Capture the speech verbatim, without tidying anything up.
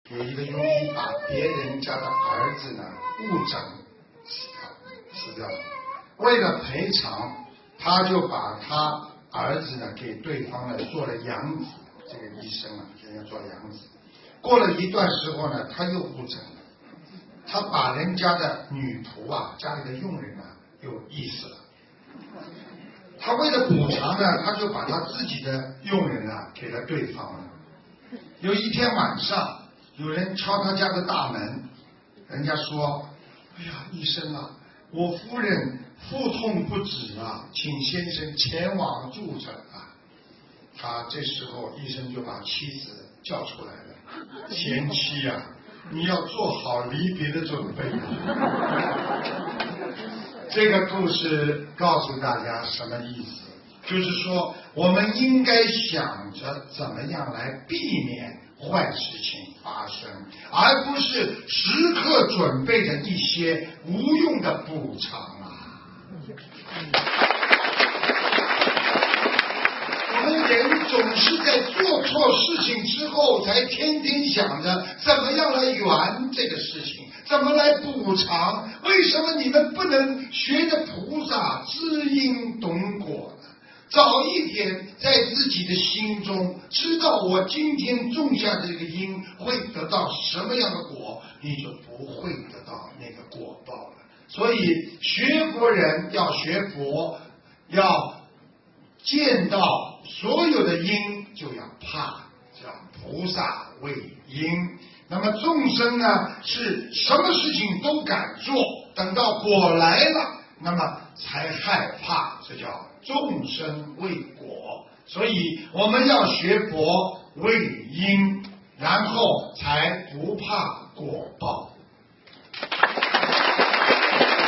有一个庸医把别人家的儿子呢误诊死掉，死掉了。为了赔偿，他就把他儿子呢给对方呢做了养子。这个医生啊，给人家做了养子。过了一段时候呢，他又误诊了。他把人家的女仆啊，家里的佣人啊，又缢死了。他为了补偿呢，他就把他自己的佣人啊给了对方了。有一天晚上，有人敲他家的大门，人家说：“哎呀，医生啊，我夫人腹痛不止啊，请先生前往助诊啊。”他这时候医生就把妻子叫出来了：“贤妻啊，你要做好离别的准备。”这个故事告诉大家什么意思？就是说，我们应该想着怎么样来避免坏事情发生，而不是时刻准备着一些无用的补偿啊。我们人总是在做错事情之后，才天天想着怎么样来圆这个事情，怎么来补偿。为什么你们不能学着菩萨知因懂果呢？早一点在自己的心中知道我今天种下这个因会得到什么样的果，你就不会得到那个果报了。所以学佛人要学佛，要见到所有的因就要怕，叫菩萨为因。那么众生呢，是什么事情都敢做，等到果来了，那么才害怕，这叫众生为果。所以我们要学佛为因，然后才不怕果报。